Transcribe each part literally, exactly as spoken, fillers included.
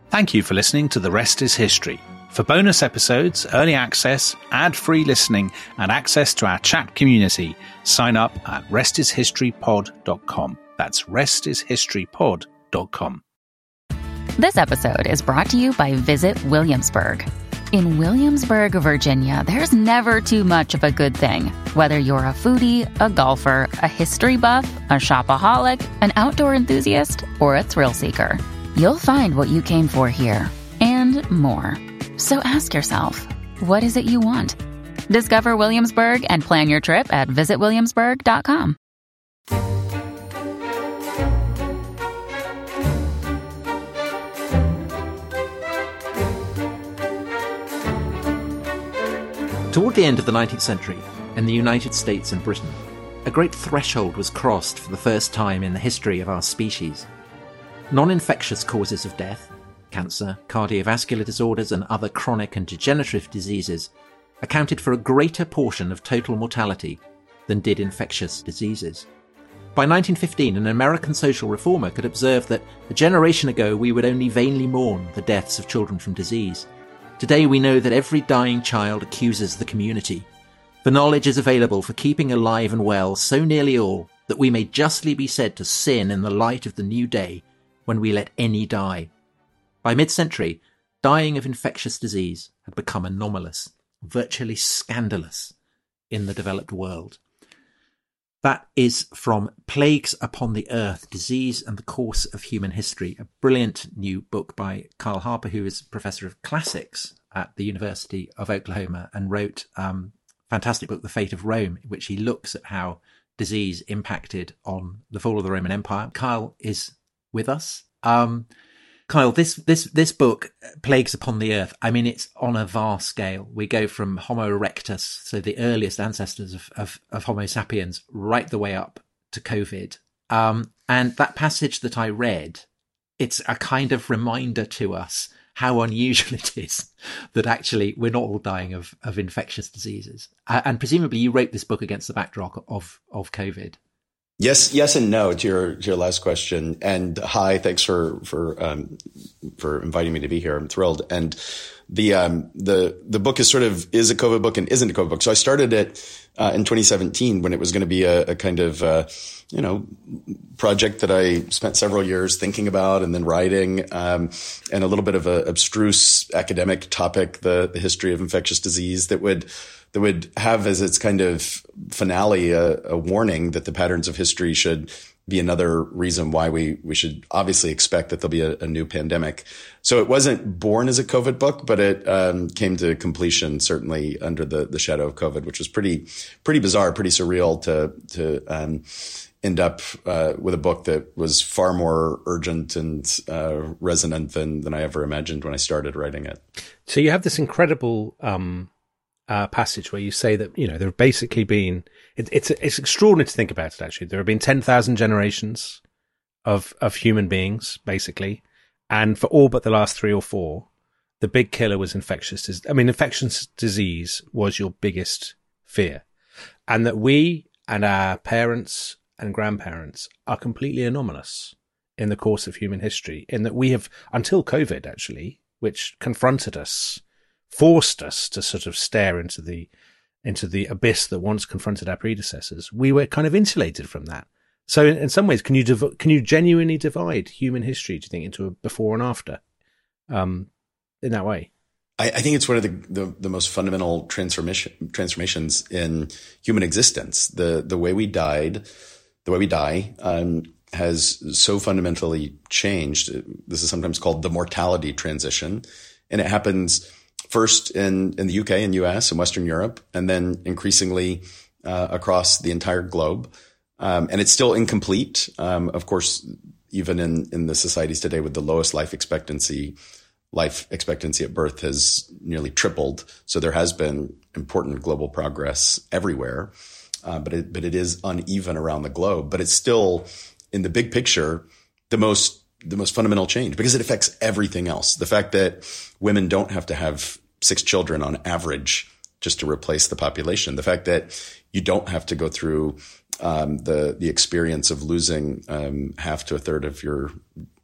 Thank you for listening to The Rest is History. For bonus episodes, early access, ad-free listening, and access to our chat community, sign up at rest is history pod dot com. That's rest is history pod dot com. This episode is brought to you by Visit Williamsburg. In Williamsburg, Virginia, there's never too much of a good thing. Whether you're a foodie, a golfer, a history buff, a shopaholic, an outdoor enthusiast, or a thrill seeker, you'll find what you came for here and more. So ask yourself, what is it you want? Discover Williamsburg and plan your trip at visit williamsburg dot com. Toward the end of the nineteenth century, in the United States and Britain, a great threshold was crossed for the first time in the history of our species. Non-infectious causes of death, cancer, cardiovascular disorders, and other chronic and degenerative diseases accounted for a greater portion of total mortality than did infectious diseases. By nineteen fifteen, an American social reformer could observe that a generation ago we would only vainly mourn the deaths of children from disease. Today we know that every dying child accuses the community. The knowledge is available for keeping alive and well so nearly all that we may justly be said to sin in the light of the new day when we let any die. By mid-century, dying of infectious disease had become anomalous, virtually scandalous in the developed world. That is from Plagues Upon the Earth, Disease and the Course of Human History, a brilliant new book by Carl Harper, who is Professor of Classics at the University of Oklahoma and wrote um, a fantastic book, The Fate of Rome, in which he looks at how disease impacted on the fall of the Roman Empire. Kyle is with us. Um, Kyle, this, this, this book, Plagues Upon the Earth, I mean, it's on a vast scale. We go from Homo erectus, so the earliest ancestors of, of, of Homo sapiens, right the way up to COVID. Um, and that passage that I read, it's a kind of reminder to us how unusual it is that actually we're not all dying of, of infectious diseases. Uh, and presumably you wrote this book against the backdrop of, of COVID. Yes, yes, and no to your to your last question. And hi, thanks for for um, for inviting me to be here. I'm thrilled. And the um, the the book is sort of is a COVID book and isn't a COVID book. So I started it uh, in twenty seventeen when it was going to be a, a kind of uh, you know project that I spent several years thinking about and then writing, um, and a little bit of a abstruse academic topic, the the history of infectious disease that would. that would have as its kind of finale a, a warning that the patterns of history should be another reason why we, we should obviously expect that there'll be a, a new pandemic. So it wasn't born as a COVID book, but it um, came to completion certainly under the, the shadow of COVID, which was pretty pretty bizarre, pretty surreal to to um, end up uh, with a book that was far more urgent and uh, resonant than than I ever imagined when I started writing it. So you have this incredible Um... Uh, passage where you say that, you know, there have basically been, it, it's it's extraordinary to think about it, actually. There have been ten thousand generations of, of human beings, basically. And for all but the last three or four, the big killer was infectious disease. I mean, infectious disease was your biggest fear. And that we and our parents and grandparents are completely anomalous in the course of human history, in that we have, until COVID, actually, which confronted us, forced us to sort of stare into the into the abyss that once confronted our predecessors, we were kind of insulated from that. So in, in some ways, can you div- can you genuinely divide human history, do you think, into a before and after um, in that way? I, I think it's one of the, the, the most fundamental transformation transformations in human existence. The the way we died, the way we die, um, has so fundamentally changed. This is sometimes called the mortality transition, and it happens first in, in the U K and U S and Western Europe, and then increasingly uh, across the entire globe. Um, and it's still incomplete. Um, of course, even in, in the societies today with the lowest life expectancy, life expectancy at birth has nearly tripled. So there has been important global progress everywhere, uh, but it, but it is uneven around the globe. But it's still, in the big picture, the most the most fundamental change because it affects everything else. The fact that women don't have to have six children on average just to replace the population. The fact that you don't have to go through um, the the experience of losing um, half to a third of your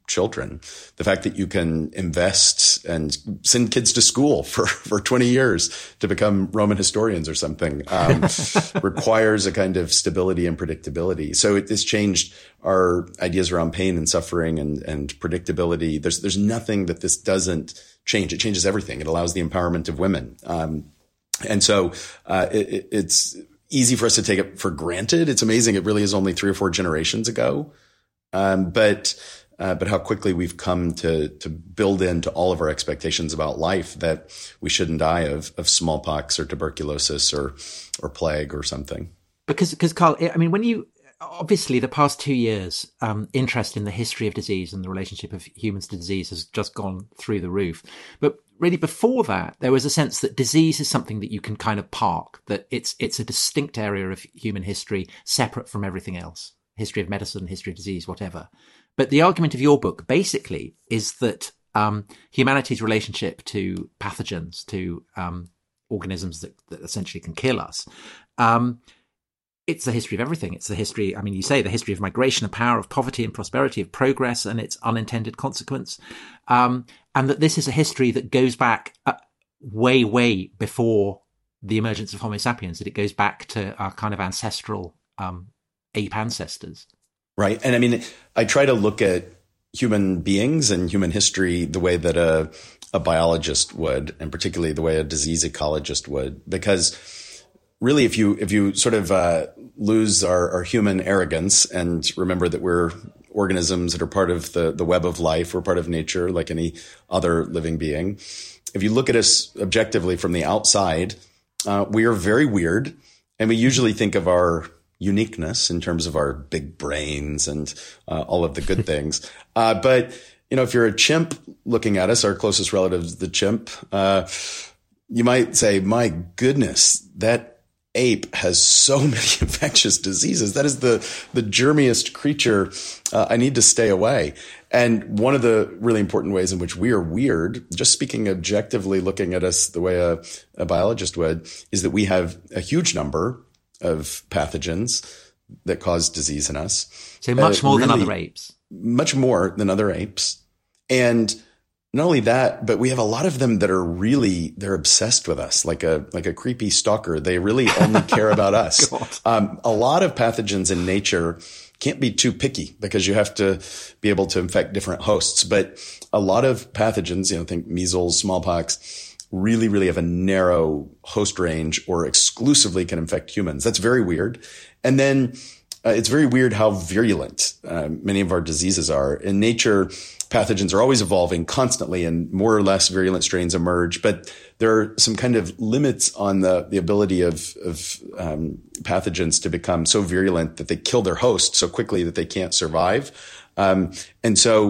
children. The fact that you can invest and send kids to school for, for twenty years to become Roman historians or something, um, requires a kind of stability and predictability. So it has changed our ideas around pain and suffering and, and predictability. There's, there's nothing that this doesn't change. It changes everything. It allows the empowerment of women. Um, and so, uh, it, it's easy for us to take it for granted. It's amazing. It really is only three or four generations ago. Um, but, uh, but how quickly we've come to, to build into all of our expectations about life that we shouldn't die of, of smallpox or tuberculosis or, or plague or something. Because, because Carl, I mean, when you, obviously the past two years, um, interest in the history of disease and the relationship of humans to disease has just gone through the roof. But really before that, there was a sense that disease is something that you can kind of park, that it's, it's a distinct area of human history separate from everything else. History of medicine, history of disease, whatever. But the argument of your book basically is that um, humanity's relationship to pathogens, to um, organisms that, that essentially can kill us, um, it's the history of everything. It's the history, I mean, you say the history of migration, of power, of poverty and prosperity, of progress and its unintended consequence. Um, and that this is a history that goes back uh, way, way before the emergence of Homo sapiens, that it goes back to our kind of ancestral um ape ancestors. Right. And I mean, I try to look at human beings and human history the way that a, a biologist would, and particularly the way a disease ecologist would, because really, if you, if you sort of, uh, lose our, our human arrogance and remember that we're organisms that are part of the, the web of life, we're part of nature like any other living being. If you look at us objectively from the outside, uh, we are very weird. And we usually think of our uniqueness in terms of our big brains and uh, all of the good things. Uh, but, you know, if you're a chimp looking at us, our closest relative is the chimp, uh, you might say, my goodness, that ape has so many infectious diseases. That is the, the germiest creature. Uh, I need to stay away. And one of the really important ways in which we are weird, just speaking objectively, looking at us the way a, a biologist would, is that we have a huge number of pathogens that cause disease in us. So much uh, more really, than other apes. Much more than other apes. And not only that, but we have a lot of them that are really, they're obsessed with us, like a, like a creepy stalker. They really only care about us. Um, a lot of pathogens in nature can't be too picky because you have to be able to infect different hosts. But a lot of pathogens, you know, think measles, smallpox, really, really have a narrow host range or exclusively can infect humans. That's very weird. And then uh, it's very weird how virulent uh, many of our diseases are. In nature, pathogens are always evolving constantly and more or less virulent strains emerge. But there are some kind of limits on the, the ability of, of um, pathogens to become so virulent that they kill their host so quickly that they can't survive. Um, and so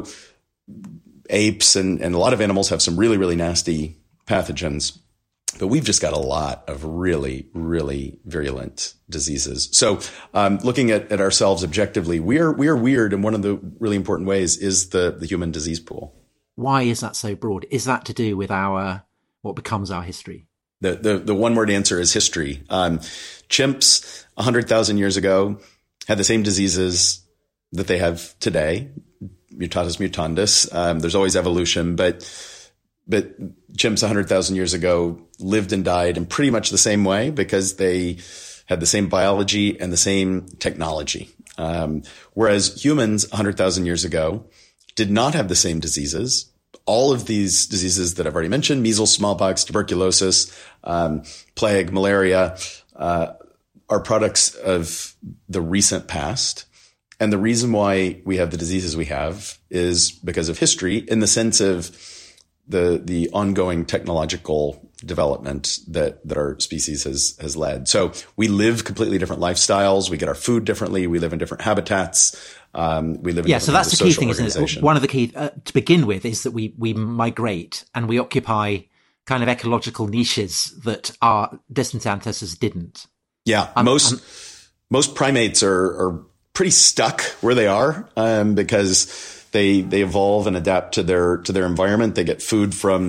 apes and, and a lot of animals have some really, really nasty pathogens, but we've just got a lot of really, really virulent diseases. So, um, looking at, at ourselves objectively, we are, we are weird. And one of the really important ways is the, the human disease pool. Why is that so broad? Is that to do with our, what becomes our history? The, the, the one word answer is history. Um, chimps a hundred thousand years ago had the same diseases that they have today. Mutatis mutandis. Um, there's always evolution, but But chimps one hundred thousand years ago lived and died in pretty much the same way because they had the same biology and the same technology. Um, whereas humans one hundred thousand years ago did not have the same diseases. All of these diseases that I've already mentioned, measles, smallpox, tuberculosis, um, plague, malaria, uh, are products of the recent past. And the reason why we have the diseases we have is because of history, in the sense of the the ongoing technological development that that our species has has led. So we live completely different lifestyles. We get our food differently. We live in different habitats. Um, we live in yeah. So that's the key thing, isn't it? One of the key uh, to begin with is that we we migrate and we occupy kind of ecological niches that our distant ancestors didn't. Yeah, um, most um, most primates are are pretty stuck where they are um, because they they evolve and adapt to their to their environment. They get food from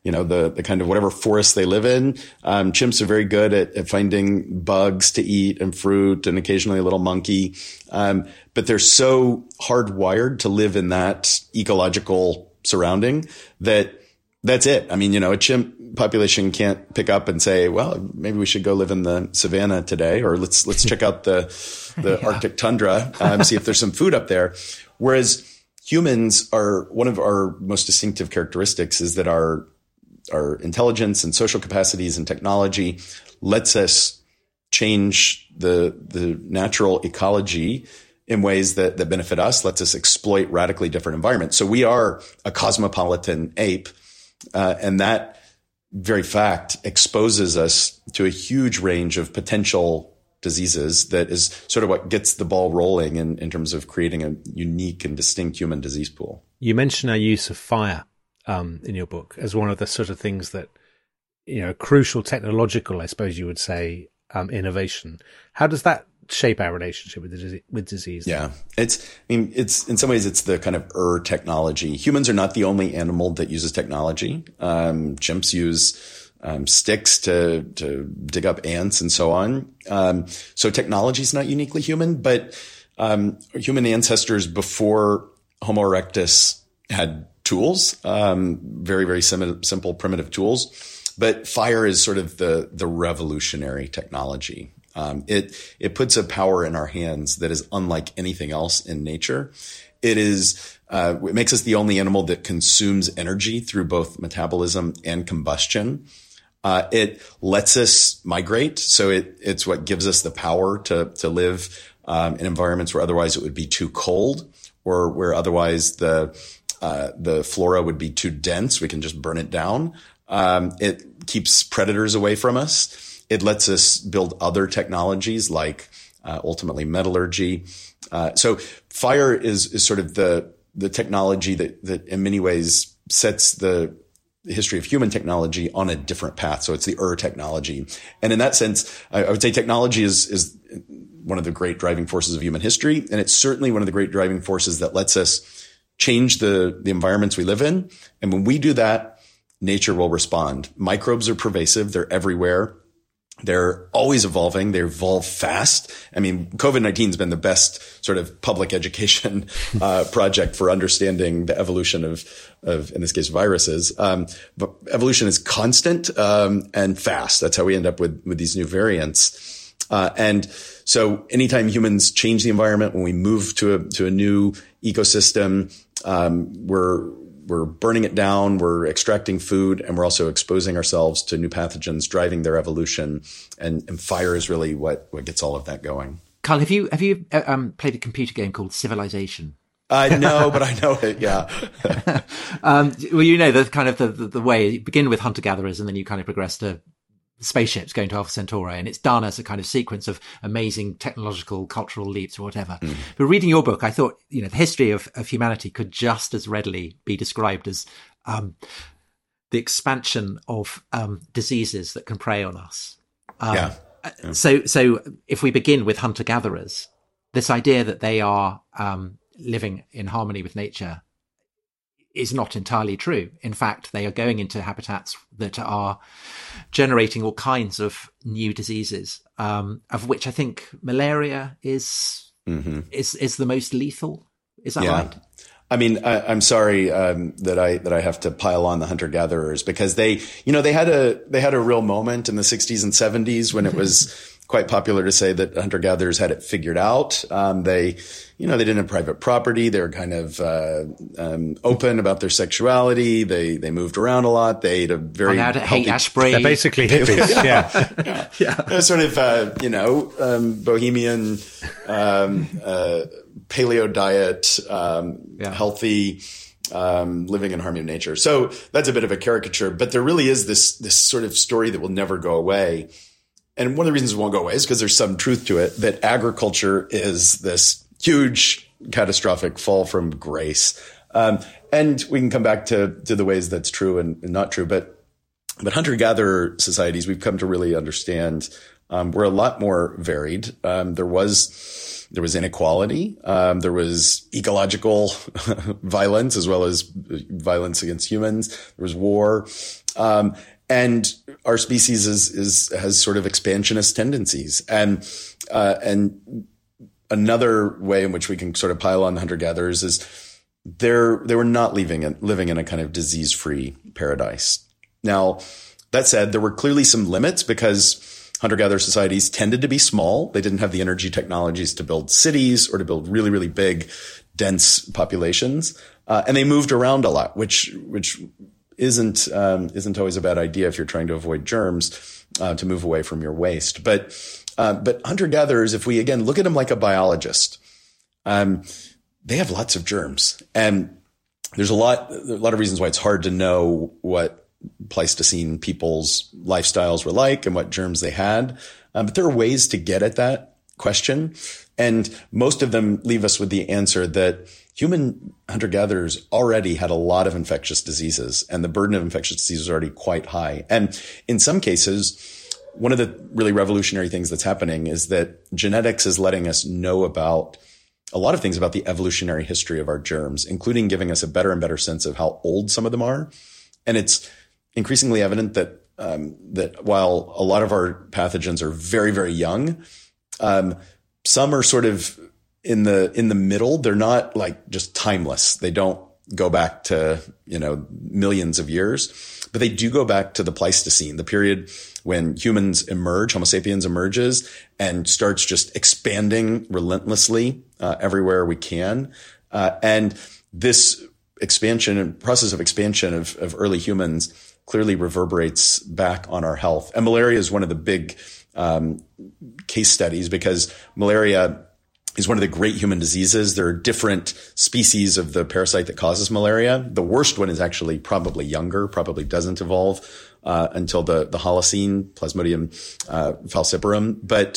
you know, the, the kind of whatever forest they live in. Um, chimps are very good at, at finding bugs to eat and fruit and occasionally a little monkey. Um, but they're so hardwired to live in that ecological surrounding that that's it. I mean, you know, a chimp population can't pick up and say, well, maybe we should go live in the savannah today, or let's, let's check out the, the yeah. Arctic tundra, um, see if there's some food up there. Whereas humans are, one of our most distinctive characteristics is that our, our intelligence and social capacities and technology lets us change the, the natural ecology in ways that, that benefit us, lets us exploit radically different environments. So we are a cosmopolitan ape. Uh, and that very fact exposes us to a huge range of potential diseases that is sort of what gets the ball rolling in, in terms of creating a unique and distinct human disease pool. You mention our use of fire um, in your book as one of the sort of things that, you know, crucial technological, I suppose you would say, um, innovation. How does that shape our relationship with the, with disease? Yeah, it's, I mean, it's in some ways it's the kind of er technology. Humans are not the only animal that uses technology. Um, chimps use um, sticks to to dig up ants and so on. Um, so technology is not uniquely human, but um, human ancestors before Homo erectus had tools, um, very very sim- simple primitive tools. But fire is sort of the the revolutionary technology. Um, it, it puts a power in our hands that is unlike anything else in nature. It is, uh, it makes us the only animal that consumes energy through both metabolism and combustion. Uh, it lets us migrate. So it, it's what gives us the power to, to live, um, in environments where otherwise it would be too cold, or where otherwise the, uh, the flora would be too dense. We can just burn it down. Um, it keeps predators away from us. It lets us build other technologies like uh, ultimately metallurgy. Uh, so fire is is sort of the the technology that that in many ways sets the history of human technology on a different path. So it's the er technology, and in that sense, I, I would say technology is is one of the great driving forces of human history, and it's certainly one of the great driving forces that lets us change the the environments we live in. And when we do that, nature will respond. Microbes are pervasive; they're everywhere. They're always evolving. They evolve fast. I mean, COVID nineteen has been the best sort of public education uh, project for understanding the evolution of, of in this case, viruses. Um, but evolution is constant um, and fast. That's how we end up with with these new variants. Uh, and so, anytime humans change the environment, when we move to a to a new ecosystem, um, we're We're burning it down, we're extracting food, and we're also exposing ourselves to new pathogens, driving their evolution. And, and fire is really what, what gets all of that going. Carl, have you have you uh, um, played a computer game called Civilization? I uh, know, but I know it, yeah. um, well, you know, the kind of the, the, the way you begin with hunter-gatherers and then you kind of progress to spaceships going to Alpha Centauri, and it's done as a kind of sequence of amazing technological, cultural leaps or whatever. Mm. But reading your book, I thought, you know, the history of, of humanity could just as readily be described as um, the expansion of um, diseases that can prey on us. Um, yeah. yeah. So, so if we begin with hunter-gatherers, this idea that they are um, living in harmony with nature is not entirely true. In fact, they are going into habitats that are generating all kinds of new diseases, um, of which I think malaria is mm-hmm. is is the most lethal. Is that yeah. right? I mean, I, I'm sorry um, that I that I have to pile on the hunter gatherers, because they, you know, they had a they had a real moment in the sixties and seventies when it was quite popular to say that hunter gatherers had it figured out. Um, they, you know, they didn't have private property. They were kind of uh, um, open about their sexuality. They they moved around a lot. They ate a very allowed to hate Ashbury. They're basically hippies. yeah, yeah. yeah. They're sort of uh, you know um, bohemian, um, uh, paleo diet, um, yeah. healthy. Um, living in harmony with nature. So that's a bit of a caricature, but there really is this this sort of story that will never go away. And one of the reasons it won't go away is because there's some truth to it, that agriculture is this huge catastrophic fall from grace. Um, and we can come back to, to the ways that's true and, and not true. But, but hunter-gatherer societies, we've come to really understand, um, were a lot more varied. Um, there was there was inequality. Um, there was ecological violence as well as violence against humans. There was war. Um, and our species is, is, has sort of expansionist tendencies. And, uh, and another way in which we can sort of pile on the hunter-gatherers is they're, they were not living in, living in a kind of disease-free paradise. Now, that said, there were clearly some limits because hunter-gatherer societies tended to be small. They didn't have the energy technologies to build cities or to build really, really big, dense populations. Uh, and they moved around a lot, which, which, isn't um, isn't always a bad idea if you're trying to avoid germs, uh, to move away from your waste. But uh, but hunter-gatherers, if we again look at them like a biologist, um, they have lots of germs, and there's a lot a lot of reasons why it's hard to know what Pleistocene people's lifestyles were like and what germs they had. Um, but there are ways to get at that question, and most of them leave us with the answer that human hunter-gatherers already had a lot of infectious diseases, and the burden of infectious diseases is already quite high. And in some cases, one of the really revolutionary things that's happening is that genetics is letting us know about a lot of things about the evolutionary history of our germs, including giving us a better and better sense of how old some of them are. And it's increasingly evident that um, that while a lot of our pathogens are very, very young, um, some are sort of in the, in the middle. They're not like just timeless. They don't go back to, you know, millions of years, but they do go back to the Pleistocene, the period when humans emerge, Homo sapiens emerges and starts just expanding relentlessly, uh, everywhere we can. Uh, and this expansion and process of expansion of, of early humans clearly reverberates back on our health. And malaria is one of the big, um, case studies because malaria is one of the great human diseases. There are different species of the parasite that causes malaria. The worst one is actually probably younger, probably doesn't evolve uh, until the, the Holocene, Plasmodium uh, falciparum. But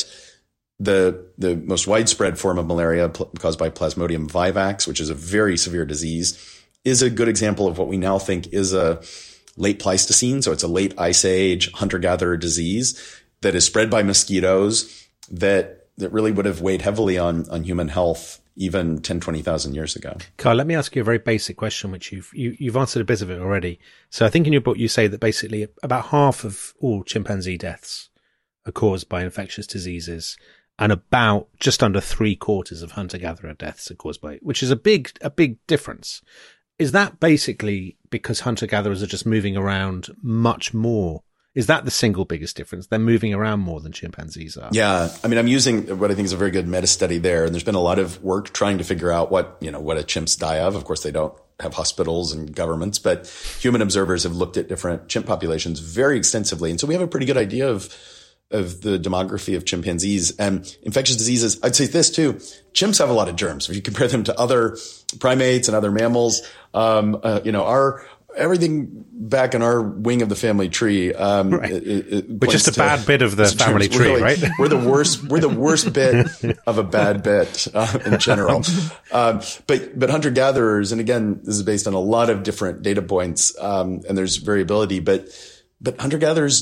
the the most widespread form of malaria pl- caused by Plasmodium vivax, which is a very severe disease, is a good example of what we now think is a late Pleistocene. So it's a late Ice Age hunter-gatherer disease that is spread by mosquitoes that that really would have weighed heavily on, on human health even ten, twenty thousand years ago. Carl, let me ask you a very basic question, which you've, you, you've answered a bit of it already. So I think in your book, you say that basically about half of all chimpanzee deaths are caused by infectious diseases and about just under three quarters of hunter-gatherer deaths are caused by, which is a big, a big difference. Is that basically because hunter-gatherers are just moving around much more? Is that the single biggest difference? They're moving around more than chimpanzees are. Yeah. I mean, I'm using what I think is a very good meta study there. And there's been a lot of work trying to figure out what, you know, what a chimps die of. Of course, they don't have hospitals and governments, but human observers have looked at different chimp populations very extensively. And so we have a pretty good idea of, of the demography of chimpanzees and infectious diseases. I'd say this too. Chimps have a lot of germs. If you compare them to other primates and other mammals, um, uh, you know, our, everything back in our wing of the family tree, um, right. it, it Which is a bad bit of the family tree, really, right? We're the worst, we're the worst bit of a bad bit, uh, in general. Um, but, but hunter gatherers, and again, this is based on a lot of different data points, um, and there's variability, but, but hunter gatherers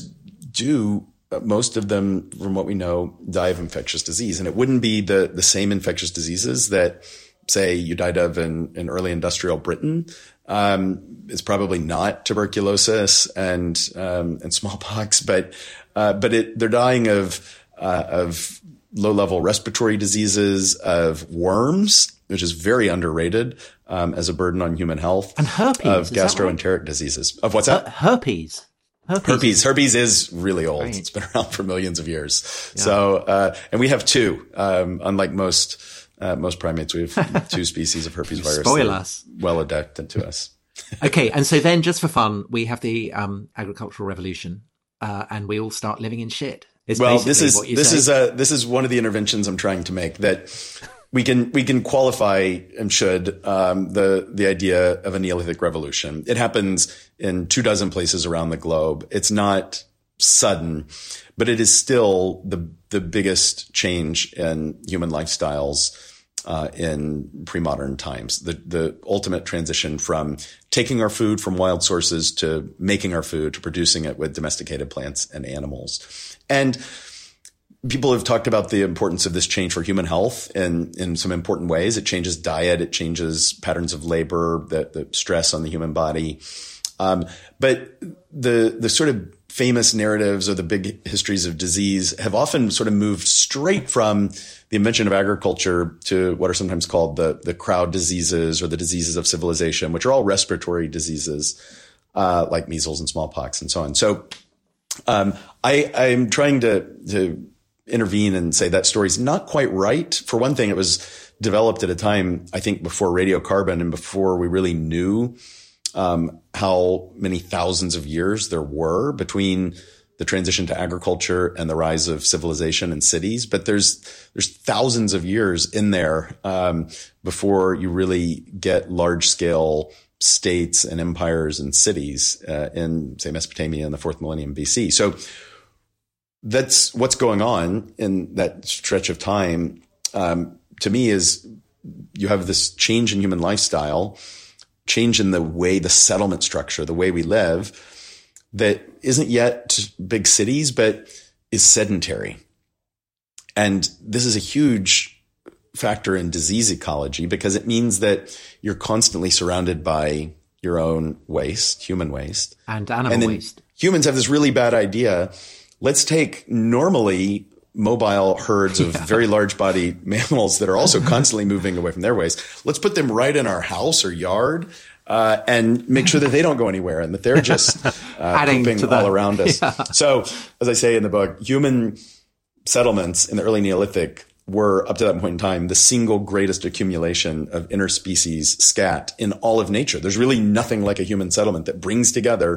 do, most of them, from what we know, die of infectious disease. And it wouldn't be the, the same infectious diseases that, say, you died of in, in early industrial Britain. Um, it's probably not tuberculosis and, um, and smallpox, but, uh, but it, they're dying of, uh, of low level respiratory diseases, of worms, which is very underrated, um, as a burden on human health. And herpes. Of gastroenteric right? diseases. Of what's that? Her- herpes. Herpes. Herpes. Herpes is really old. Right. It's been around for millions of years. Yeah. So, uh, and we have two, um, unlike most, Uh, most primates, we have two species of herpes virus. Spoil us. Well adapted to us. Okay. And so then just for fun, we have the, um, agricultural revolution, uh, and we all start living in shit. It's well, this is, what you this say. is, uh, this is one of the interventions I'm trying to make that we can, we can qualify and should, um, the, the idea of a Neolithic revolution. It happens in two dozen places around the globe. It's not sudden, but it is still the, the biggest change in human lifestyles Uh, in pre-modern times, the, the ultimate transition from taking our food from wild sources to making our food, to producing it with domesticated plants and animals. And people have talked about the importance of this change for human health in, in some important ways. It changes diet. It changes patterns of labor, the, the stress on the human body. Um, but the, the sort of famous narratives or the big histories of disease have often sort of moved straight from the invention of agriculture to what are sometimes called the, the crowd diseases or the diseases of civilization, which are all respiratory diseases, uh, like measles and smallpox and so on. So, um, I, I'm trying to, to intervene and say that story's not quite right. For one thing, it was developed at a time, I think, before radiocarbon and before we really knew Um, how many thousands of years there were between the transition to agriculture and the rise of civilization and cities. But there's, there's thousands of years in there, um, before you really get large scale states and empires and cities, uh, in, say, Mesopotamia in the fourth millennium B C. So that's what's going on in that stretch of time. Um, to me is you have this change in human lifestyle, change in the way, the settlement structure, the way we live, that isn't yet big cities, but is sedentary. And this is a huge factor in disease ecology because it means that you're constantly surrounded by your own waste, human waste. And animal and then waste. Humans have this really bad idea. Let's take normally mobile herds of yeah. very large bodied mammals that are also constantly moving away from their waste. Let's put them right in our house or yard, uh, and make sure that they don't go anywhere and that they're just, uh, pooping all around us. Yeah. So as I say in the book, human settlements in the early Neolithic were up to that point in time, the single greatest accumulation of interspecies scat in all of nature. There's really nothing like a human settlement that brings together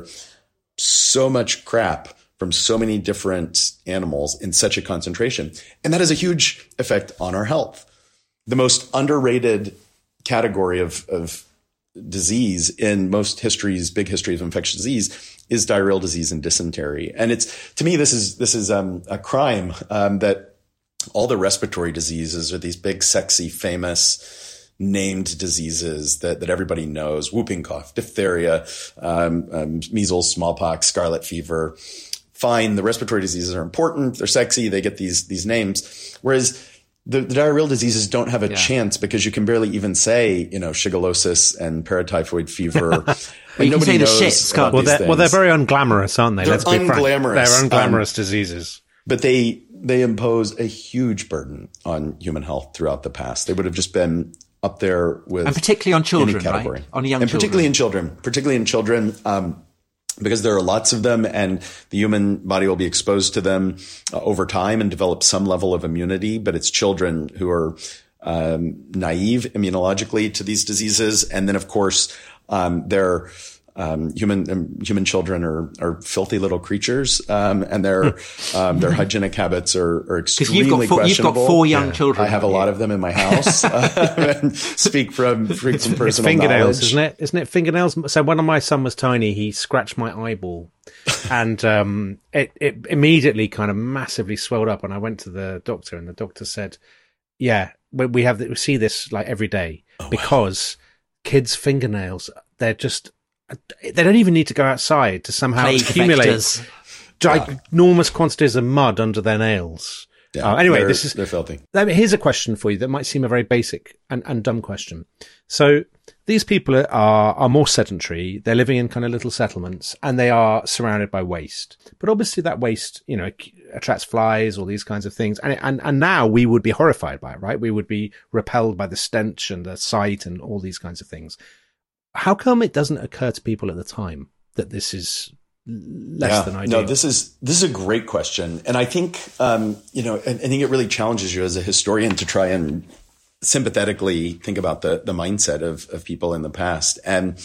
so much crap from so many different animals in such a concentration. And that has a huge effect on our health. The most underrated category of, of disease in most histories, big histories of infectious disease, is diarrheal disease and dysentery. And it's, to me, this is, this is, um, a crime, um, that all the respiratory diseases are these big, sexy, famous, named diseases that, that everybody knows: whooping cough, diphtheria, um, um, measles, smallpox, scarlet fever. Fine. The respiratory diseases are important. They're sexy. They get these, these names. Whereas the, the diarrheal diseases don't have a yeah. chance because you can barely even say, you know, shigellosis and paratyphoid fever. Well, you can say the shits, can't well, they're, well, they're very unglamorous, aren't they? They're Let's be unglamorous. Frank. They're unglamorous um, diseases. But they, they impose a huge burden on human health throughout the past. They would have just been up there with, and particularly on children, category. right? On young and children. particularly in children, particularly in children, um, because there are lots of them and the human body will be exposed to them uh, over time and develop some level of immunity. But it's children who are um, naive immunologically to these diseases. And then, of course, um, they're Um, human, um, human children are, are filthy little creatures. Um, and their, um, their hygienic habits are, are extremely you've got four, questionable. You've got four young yeah. children. I have a lot of them in my house. uh, and speak from, from it's, personal it's fingernails, knowledge. isn't it? Isn't it fingernails? So when my son was tiny, he scratched my eyeball and, um, it, it immediately kind of massively swelled up. And I went to the doctor and the doctor said, yeah, we, we have, we see this like every day oh, because wow. kids' fingernails, they're just, they don't even need to go outside to somehow Plague accumulate vectors. ginormous yeah. quantities of mud under their nails. Yeah, uh, anyway, they're, this is they're filthy. Here's a question for you that might seem a very basic and, and dumb question. So these people are are more sedentary. They're living in kind of little settlements, and they are surrounded by waste. But obviously, that waste, you know, attracts flies, all these kinds of things. And and and now we would be horrified by it, right? We would be repelled by the stench and the sight and all these kinds of things. How come it doesn't occur to people at the time that this is less yeah, than ideal? No, this is this is a great question, and I think um, you know, I, I think it really challenges you as a historian to try and sympathetically think about the the mindset of of people in the past. And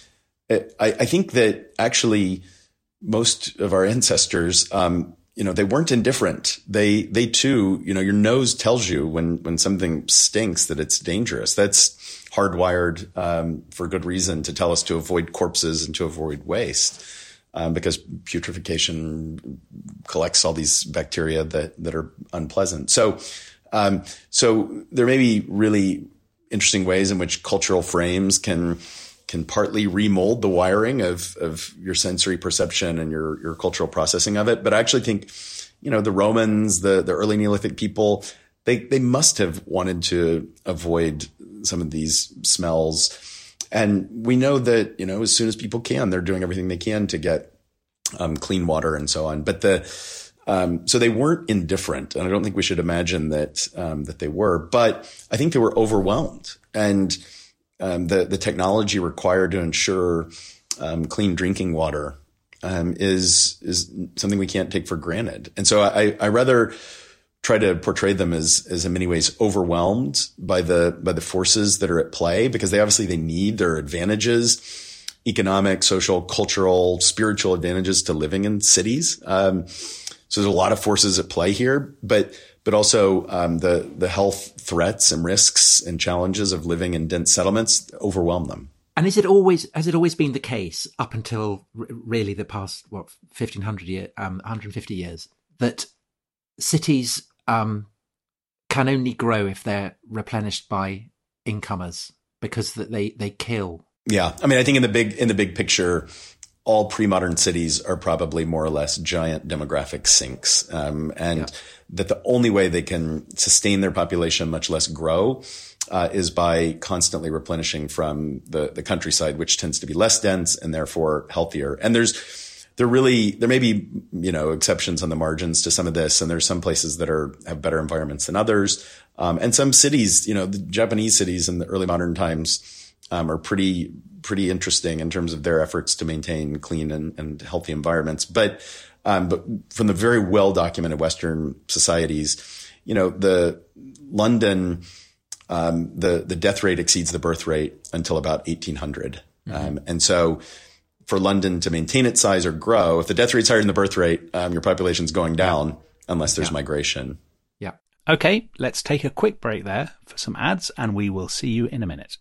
it, I, I think that actually most of our ancestors, um, you know, they weren't indifferent. They they too, you know, your nose tells you when when something stinks that it's dangerous. That's hardwired um, for good reason to tell us to avoid corpses and to avoid waste, um, because putrefaction collects all these bacteria that that are unpleasant. So, um, so there may be really interesting ways in which cultural frames can can partly remold the wiring of of your sensory perception and your your cultural processing of it. But I actually think you know, the Romans, the, the early Neolithic people, they, they must have wanted to avoid some of these smells. And we know that, you know, as soon as people can, they're doing everything they can to get um, clean water and so on. But the, um, so they weren't indifferent. And I don't think we should imagine that, um, that they were, but I think they were overwhelmed. And, um, the, the technology required to ensure, um, clean drinking water, um, is, is something we can't take for granted. And so I, I rather try to portray them as, as in many ways overwhelmed by the, by the forces that are at play, because they obviously, they need their advantages, economic, social, cultural, spiritual advantages to living in cities. Um, so there's a lot of forces at play here, but, but also, um, the, the health threats and risks and challenges of living in dense settlements overwhelm them. And is it always, has it always been the case up until r- really the past, what, fifteen hundred years, um, one hundred fifty years, that cities, um, can only grow if they're replenished by incomers, because that they, they kill? Yeah. I mean, I think in the big, in the big picture, all pre-modern cities are probably more or less giant demographic sinks. Um, and yeah. that the only way they can sustain their population, much less grow, uh, is by constantly replenishing from the, the countryside, which tends to be less dense and therefore healthier. And there's, there really, there may be, you know, exceptions on the margins to some of this. And there's some places that are, have better environments than others. Um, and some cities, you know, the Japanese cities in the early modern times, um, are pretty, pretty interesting in terms of their efforts to maintain clean and, and healthy environments. But, um, but from the very well documented Western societies, you know, the London, um, the, the death rate exceeds the birth rate until about eighteen hundred. Mm-hmm. Um, and so for London to maintain its size or grow, if the death rate's higher than the birth rate, um, your population's going down unless there's yeah. migration. Yeah. Okay. Let's take a quick break there for some ads, and we will see you in a minute.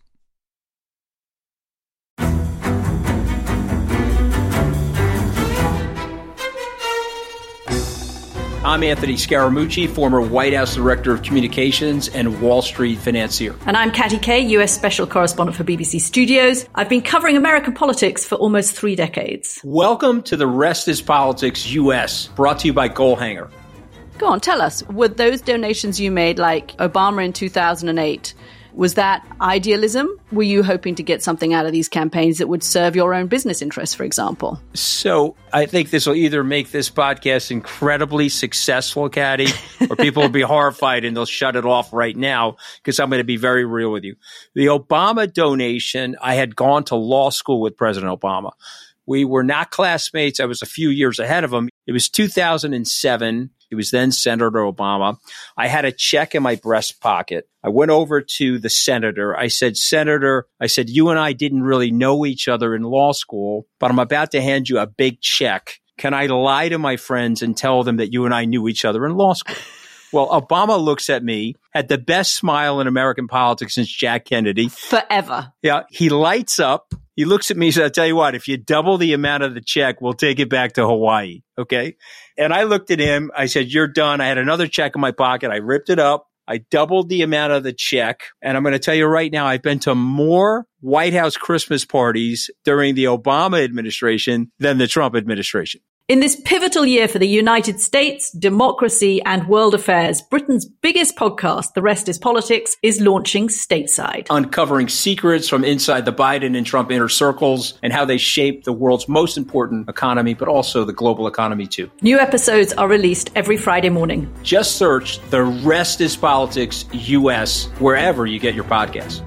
I'm Anthony Scaramucci, former White House Director of Communications and Wall Street financier. And I'm Katty Kay, U S Special Correspondent for B B C Studios. I've been covering American politics for almost three decades. Welcome to The Rest is Politics U S, brought to you by Goalhanger. Go on, tell us, were those donations you made, like Obama in two thousand eight, was that idealism? Were you hoping to get something out of these campaigns that would serve your own business interests, for example? So I think this will either make this podcast incredibly successful, Katty, or people will be horrified and they'll shut it off right now, because I'm going to be very real with you. The Obama donation, I had gone to law school with President Obama. We were not classmates. I was a few years ahead of him. It was two thousand seven. He was then Senator Obama. I had a check in my breast pocket. I went over to the senator. I said, Senator, I said, you and I didn't really know each other in law school, but I'm about to hand you a big check. Can I lie to my friends and tell them that you and I knew each other in law school? Well, Obama looks at me, had the best smile in American politics since Jack Kennedy. Forever. Yeah. He lights up. He looks at me and says, I'll tell you what, if you double the amount of the check, we'll take it back to Hawaii. Okay. And I looked at him. I said, you're done. I had another check in my pocket. I ripped it up. I doubled the amount of the check. And I'm going to tell you right now, I've been to more White House Christmas parties during the Obama administration than the Trump administration. In this pivotal year for the United States, democracy, and world affairs, Britain's biggest podcast, The Rest is Politics, is launching stateside. Uncovering secrets from inside the Biden and Trump inner circles and how they shape the world's most important economy, but also the global economy too. New episodes are released every Friday morning. Just search The Rest is Politics U S wherever you get your podcasts.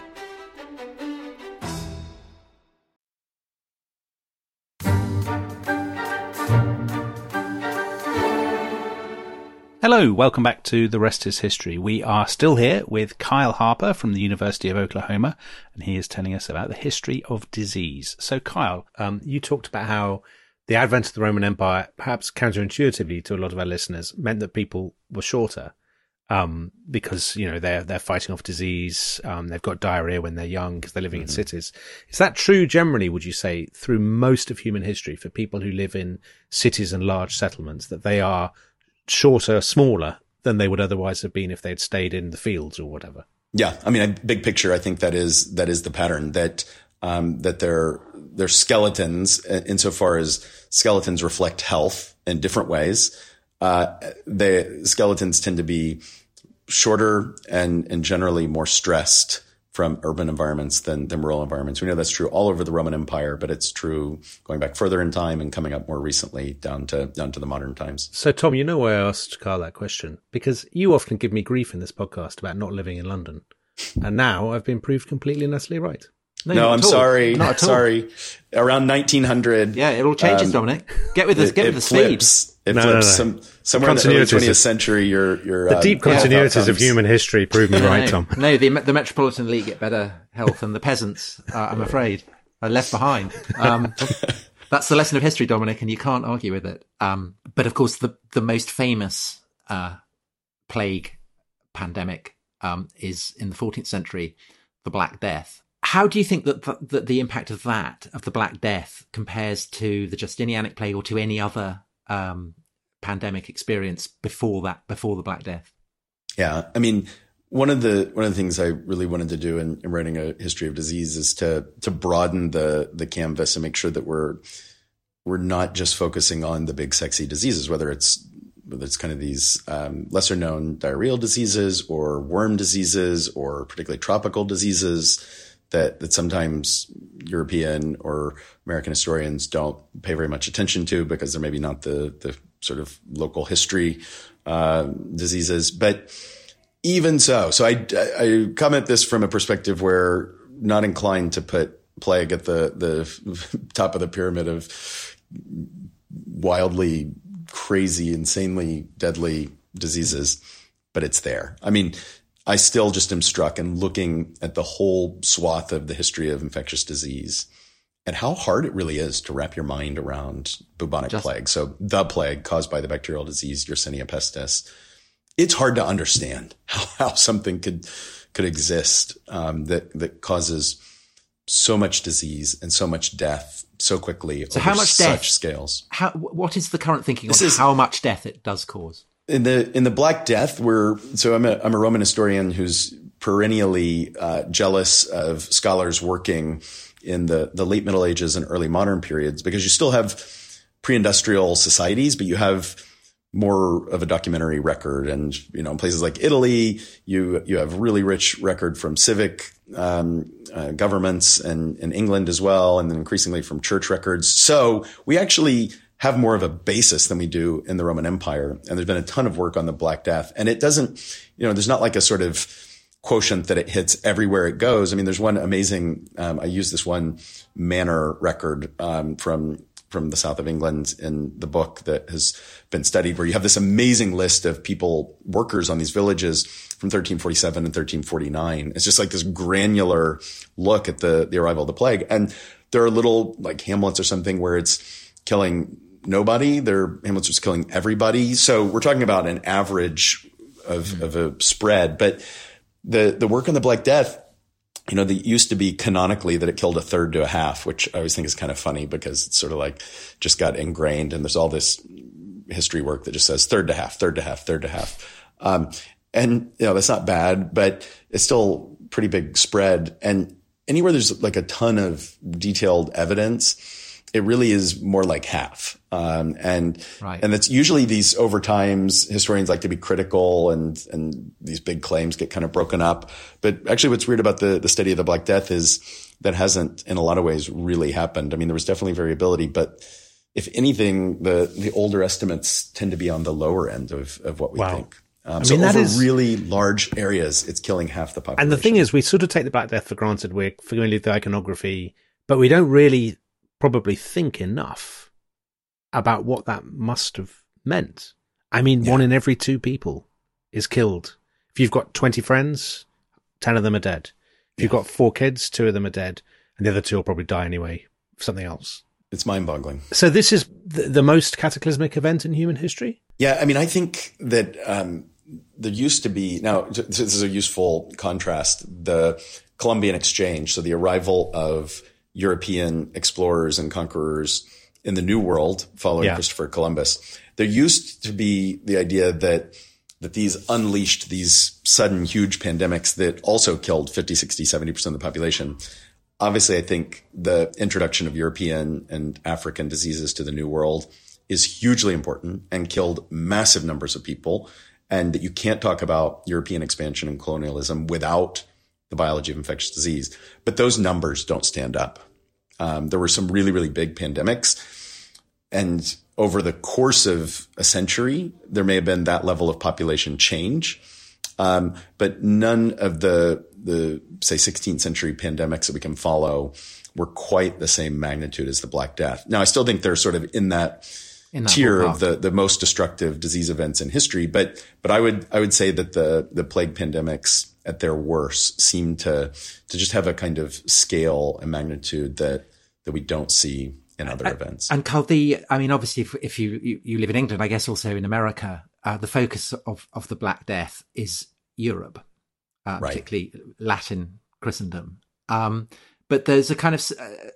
Hello, welcome back to The Rest is History. We are still here with Kyle Harper from the University of Oklahoma, and he is telling us about the history of disease. So, Kyle, um, you talked about how the advent of the Roman Empire, perhaps counterintuitively to a lot of our listeners, meant that people were shorter um, because, you know, they're, they're fighting off disease. Um, they've got diarrhea when they're young because they're living mm-hmm. in cities. Is that true generally, would you say, through most of human history for people who live in cities and large settlements, that they are shorter, smaller than they would otherwise have been if they'd stayed in the fields or whatever? Yeah. I mean, big picture, I think that is, that is the pattern, that, um, that their, their skeletons, insofar as skeletons reflect health in different ways, uh, the skeletons tend to be shorter and, and generally more stressed from urban environments than, than rural environments. We know that's true all over the Roman Empire, but it's true going back further in time and coming up more recently down to down to the modern times. So, Tom, you know why I asked Carl that question? Because you often give me grief in this podcast about not living in London. And now I've been proved completely and utterly right. No, no I'm all. sorry. Not at all. Sorry. Around nineteen hundred. Yeah, it all changes, um, Dominic. Get with the, it, get with it the flips. speed. It no, flips. no, no. Some, somewhere in the early twentieth century, you're, you're, the deep um, continuities yeah, of human history prove me right, no, Tom. No, the, the metropolitan elite get better health, and the peasants, uh, I'm afraid, are left behind. Um, that's the lesson of history, Dominic, and you can't argue with it. Um, but of course, the, the most famous uh, plague pandemic um, is in the fourteenth century, the Black Death. How do you think that the, that the impact of that, of the Black Death, compares to the Justinianic plague or to any other um, pandemic experience before that, before the Black Death? Yeah, I mean, one of the one of the things I really wanted to do in, in writing a history of disease is to to broaden the the canvas and make sure that we're we're not just focusing on the big sexy diseases, whether it's whether it's kind of these um, lesser known diarrheal diseases or worm diseases or particularly tropical diseases that that sometimes European or American historians don't pay very much attention to because they're maybe not the the sort of local history uh, diseases. But even so, so I, I comment this from a perspective where not inclined to put plague at the the top of the pyramid of wildly crazy, insanely deadly diseases, but it's there. I mean, I still just am struck in looking at the whole swath of the history of infectious disease and how hard it really is to wrap your mind around bubonic just, plague. So the plague caused by the bacterial disease Yersinia pestis. It's hard to understand how, how something could could exist um, that that causes so much disease and so much death so quickly so over how much such death? scales. How, what is the current thinking on is, how much death it does cause? In the in the Black Death, we're so I'm a I'm a Roman historian who's perennially uh, jealous of scholars working in the the late Middle Ages and early modern periods because you still have pre-industrial societies, but you have more of a documentary record. And you know, in places like Italy, you you have really rich record from civic um, uh, governments, and in England as well, and then increasingly from church records. So we actually have more of a basis than we do in the Roman Empire. And there's been a ton of work on the Black Death. And it doesn't, you know, there's not like a sort of quotient that it hits everywhere it goes. I mean, there's one amazing, um, I use this one manor record, um, from, from the south of England in the book that has been studied, where you have this amazing list of people, workers on these villages from thirteen forty-seven and thirteen forty-nine. It's just like this granular look at the, the arrival of the plague. And there are little like hamlets or something where it's killing nobody. Their hamlets was killing everybody. So we're talking about an average of, mm-hmm. of a spread. But the, the work on the Black Death, you know, it used to be canonically that it killed a third to a half, which I always think is kind of funny because it's sort of like just got ingrained. And there's all this history work that just says third to half, third to half, third to half. Um, and, you know, that's not bad, but it's still pretty big spread. And anywhere there's like a ton of detailed evidence, it really is more like half. Um, and, right. and it's usually these over times, historians like to be critical and, and these big claims get kind of broken up. But actually what's weird about the, the study of the Black Death is that hasn't in a lot of ways really happened. I mean, there was definitely variability, but if anything, the, the older estimates tend to be on the lower end of, of what we wow. think. Um, I so mean, over that is, really large areas, it's killing half the population. And the thing is, we sort of take the Black Death for granted. We're familiar with the iconography, but we don't really probably think enough about what that must have meant. I mean, yeah. one in every two people is killed. If you've got twenty friends, ten of them are dead. If yeah. you've got four kids, two of them are dead, and the other two will probably die anyway, something else. It's mind-boggling. So this is the, the most cataclysmic event in human history? Yeah, I mean, I think that um, there used to be, now this is a useful contrast, the Columbian Exchange, so the arrival of European explorers and conquerors in the New World following yeah. Christopher Columbus. There used to be the idea that that these unleashed these sudden huge pandemics that also killed fifty, sixty, seventy percent of the population. Obviously, I think the introduction of European and African diseases to the New World is hugely important and killed massive numbers of people, and that you can't talk about European expansion and colonialism without the biology of infectious disease. But those numbers don't stand up. Um, there were some really, really big pandemics, and over the course of a century, there may have been that level of population change. Um, but none of the, the, say, sixteenth century pandemics that we can follow were quite the same magnitude as the Black Death. Now, I still think they're sort of in that, in that tier of the, the most destructive disease events in history. But, but I would, I would say that the, the plague pandemics at their worst seem to, to just have a kind of scale and magnitude that, that we don't see in other uh, events. And Carl, the, I mean, obviously, if, if you, you, you live in England, I guess also in America, uh, the focus of, of the Black Death is Europe, uh, right. particularly Latin Christendom. Um, but there's a kind of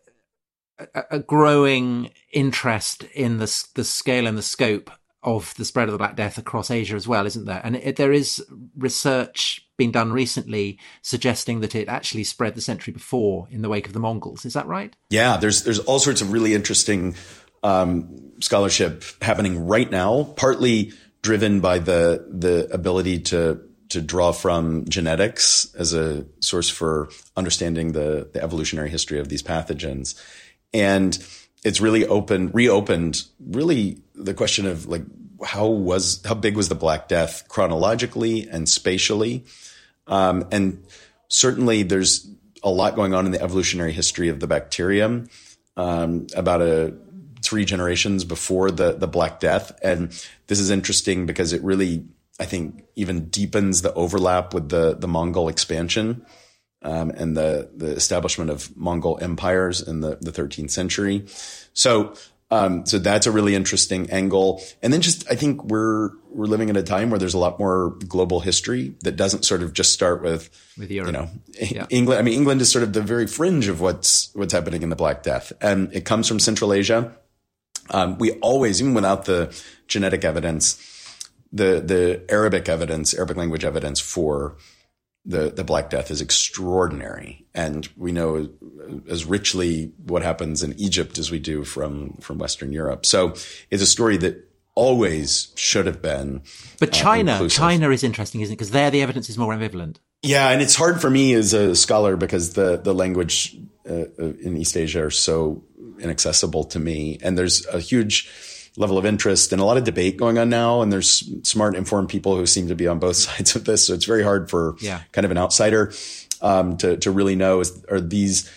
uh, a, a growing interest in the the scale and the scope of the spread of the Black Death across Asia as well, isn't there? And it, there is research being done recently suggesting that it actually spread the century before in the wake of the Mongols. Is that right? Yeah, there's there's all sorts of really interesting um, scholarship happening right now, partly driven by the the ability to to draw from genetics as a source for understanding the, the evolutionary history of these pathogens. And it's really opened, reopened really the question of like, how was, how big was the Black Death chronologically and spatially? Um, and certainly there's a lot going on in the evolutionary history of the bacterium, um, about a three generations before the, the Black Death. And this is interesting because it really, I think, even deepens the overlap with the, the Mongol expansion, um, and the, the establishment of Mongol empires in the, the thirteenth century. So, um, so that's a really interesting angle. And then just, I think we're, we're living at a time where there's a lot more global history that doesn't sort of just start with, with Europe. You know, yeah. England. I mean, England is sort of the very fringe of what's, what's happening in the Black Death. And it comes from Central Asia. Um, we always, even without the genetic evidence, the, the Arabic evidence, Arabic language evidence for the, the Black Death is extraordinary. And we know as richly what happens in Egypt as we do from, from Western Europe. So it's a story that always should have been. But China, uh, inclusive. China is interesting, isn't it? Because there the evidence is more ambivalent. Yeah. And it's hard for me as a scholar because the, the language uh, in East Asia are so inaccessible to me. And there's a huge level of interest and a lot of debate going on now. And there's smart, informed people who seem to be on both sides of this. So it's very hard for yeah. kind of an outsider, um, to, to really know, is, are these,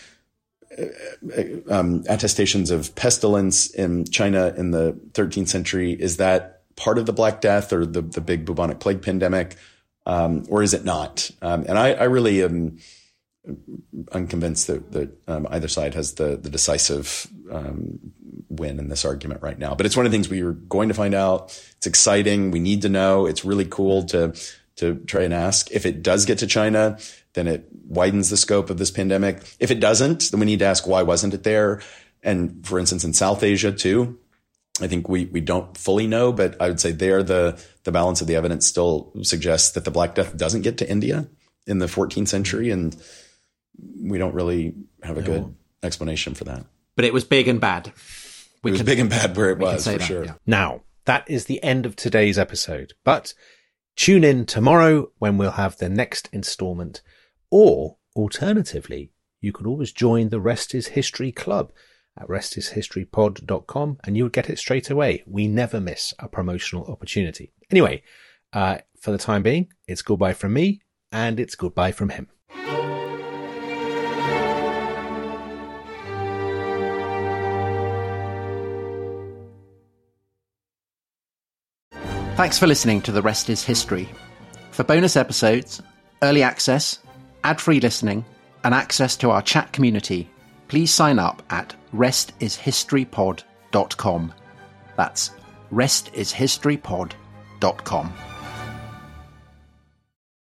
uh, um, attestations of pestilence in China in the thirteenth century? Is that part of the Black Death or the, the big bubonic plague pandemic? Um, or is it not? Um, and I, I really am unconvinced that, that, um, either side has the, the decisive, um, win in this argument right now. But it's one of the things we are going to find out. It's exciting. We need to know. It's really cool to, to try and ask. If it does get to China, then it widens the scope of this pandemic. If it doesn't, then we need to ask, why wasn't it there? And for instance, in South Asia too, I think we, we don't fully know, but I would say there, the, the balance of the evidence still suggests that the Black Death doesn't get to India in the fourteenth century. And we don't really have a good explanation for that. But it was big and bad. We it was can, big and bad where it was, for that, sure. Yeah. Now, that is the end of today's episode. But tune in tomorrow when we'll have the next installment. Or, alternatively, you could always join the Rest is History Club at rest is history pod dot com and you'll get it straight away. We never miss a promotional opportunity. Anyway, uh, for the time being, it's goodbye from me and it's goodbye from him. Thanks for listening to The Rest is History. For bonus episodes, early access, ad-free listening, and access to our chat community, please sign up at rest is history pod dot com. That's rest is history pod dot com.